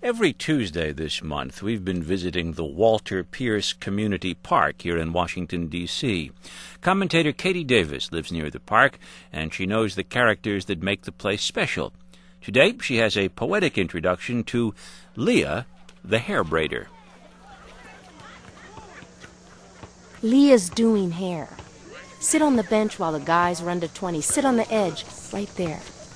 Every Tuesday this month, we've been visiting the Walter Pierce Community Park here in Washington, D.C. Commentator Katie Davis lives near the park, and she knows the characters that make the place special. Today, she has a poetic introduction to Leah, the hair braider. Leah's doing hair. Sit on the bench while the guys run to 20. Sit on the edge, right there.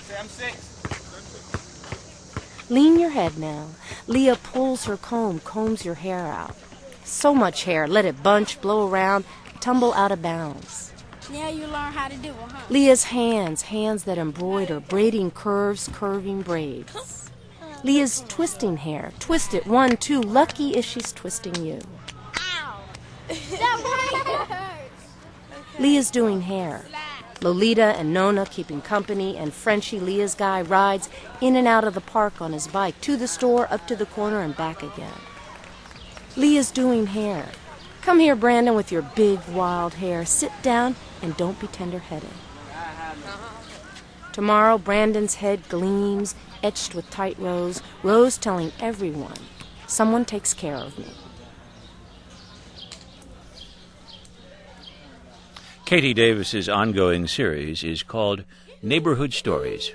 Lean your head now. Leah pulls her comb, combs your hair out. So much hair, let it bunch, blow around, tumble out of bounds. Now you learn how to do it, huh? Leah's hands that embroider, braiding curves, curving braids. Leah's twisting hair. Twist it, 1, 2. Lucky if she's twisting you. Ow! That hurts. Leah's doing hair. Lolita and Nona keeping company, and Frenchie, Leah's guy, rides in and out of the park on his bike, to the store, up to the corner, and back again. Leah's doing hair. Come here, Brandon, with your big, wild hair. Sit down and don't be tender-headed. Tomorrow, Brandon's head gleams, etched with tight rows, rows telling everyone, someone takes care of me. Katie Davis's ongoing series is called Neighborhood Stories.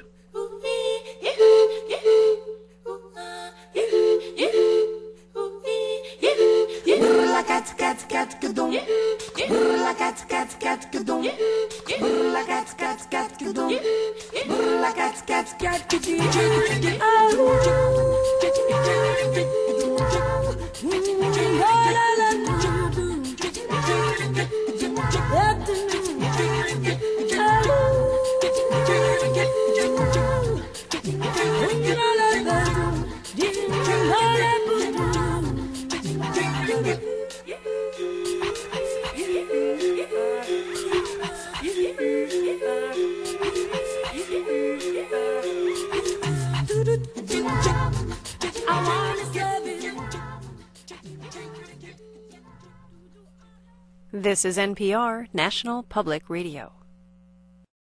This is NPR, National Public Radio.